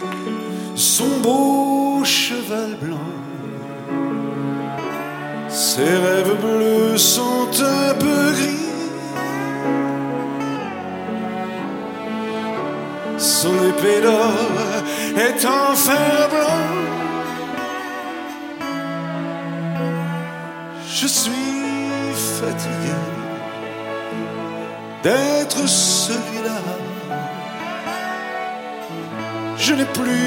son beau cheval blanc. Ses rêves bleus sont un peu gris, son épée d'or est en fer blanc. Je suis fatigué d'être celui-là. Je n'ai plus